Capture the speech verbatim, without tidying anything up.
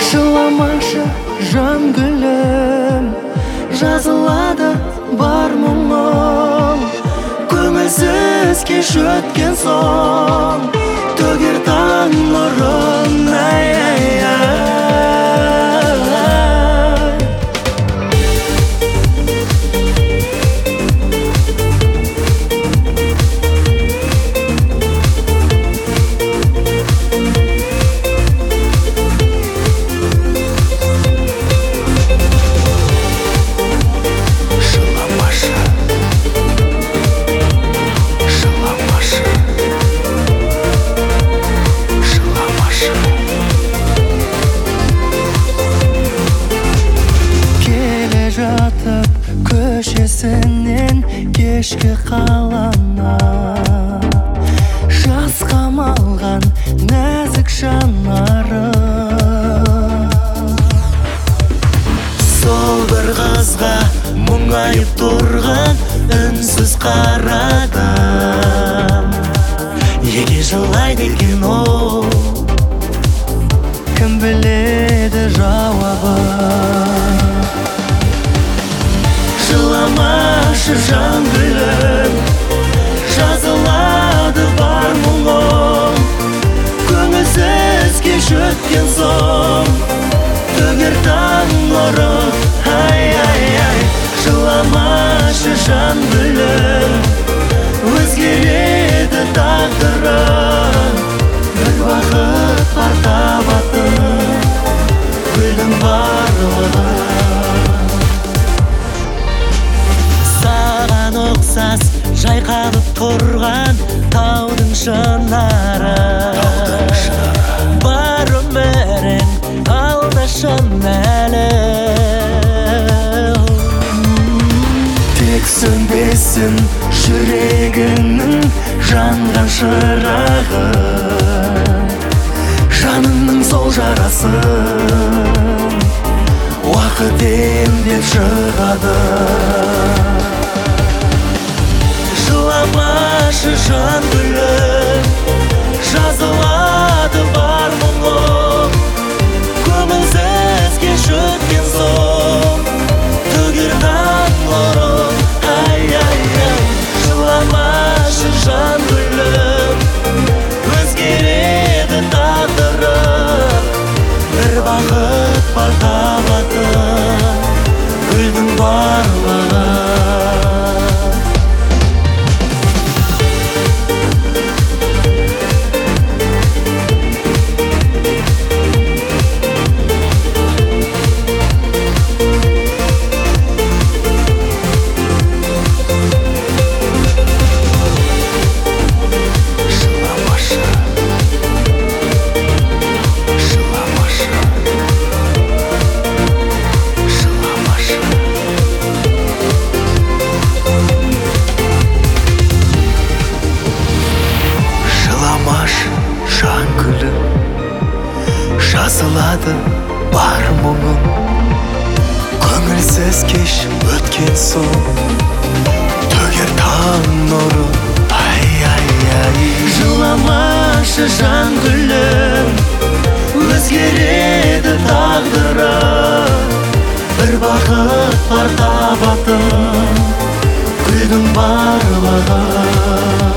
Жыламашы жан гүлім, жазылады бар мұңым. Көңілсіз кеш өткен соң, төгер таң нұрын, ай, ай, ай. Көшесінен кешкі қалана, жас қамалған нәзік жанары. Сол бір қызға мұңайып тұрған үнсіз қарадым. Неге жылайды екен ол, кім біледі жауабын. Жыламашы жан гүлім, жазылады бар мұңым. Көңілсіз кеш өткен соң, төгер таң нұрын, ай, ай, ай. Жыламашы жан гүлім, өзгереді тағдырым. Бір бақыт бар табатын, гүлдің барлығы. Ұқсас жайқалып тұрған таудың шынары, бар өмірің алда шын әлі. Тек сөнбесін жүрегіңнің жанған шырағы, жаныңның сол жарасын уақыт емдеп шығады. Жыламашы жан гүлім, жазылады бар мұңым. Көңілсіз кеш өткен соң, төгер таң нұрын, ай, ай, ай. Жыламашы жан гүлім, өзгереді тағдырым. Бір бақыт бар табатын, гүлдің барлығы. Жан гүлім, жазылады бар мұңым. Көңілсіз кеш өткен соң, төгер таң нұрын, ай, ай, ай. Жыламашы жан гүлім, өзгереді тағдырым. Бір бақыт бар табатын, гүлдің барлығы.